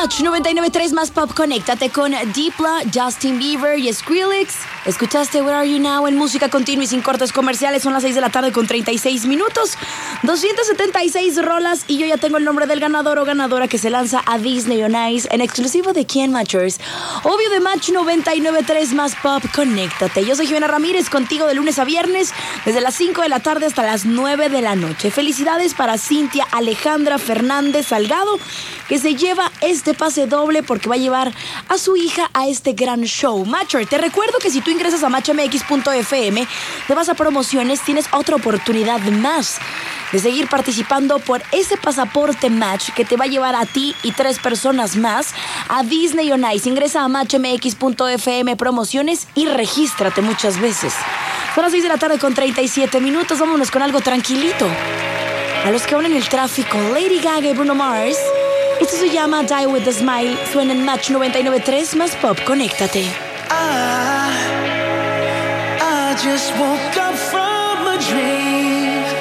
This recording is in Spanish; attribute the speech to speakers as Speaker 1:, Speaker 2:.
Speaker 1: Match 99.3 más pop. Conéctate con Diplo, Justin Bieber y Skrillex. Escuchaste Where Are You Now en música continua y sin cortes comerciales. Son las 6 de la tarde con 36 minutos. 276 rolas y yo ya tengo el nombre del ganador o ganadora que se lanza a Disney on Ice en exclusivo de Ken Matchers. Obvio de Match 99.3 más pop. Conéctate. Yo soy Jimena Ramírez, contigo de lunes a viernes desde las 5 de la tarde hasta las 9 de la noche. Felicidades para Cintia Alejandra Fernández Salgado, que se lleva este pase doble porque va a llevar a su hija a este gran show. Matcher, te recuerdo que si tú ingresas a matchmx.fm, te vas a promociones, tienes otra oportunidad más de seguir participando por ese pasaporte Match que te va a llevar a ti y 3 personas más a Disney on Ice. Ingresa a matchmx.fm promociones y regístrate muchas veces. Son las 6 de la tarde con 37 minutos. Vámonos con algo tranquilito. A los que van en el tráfico, Lady Gaga y Bruno Mars. Esto se llama Die With A Smile. Suena en Match 99.3 más pop. Conéctate.
Speaker 2: I just woke up from a dream.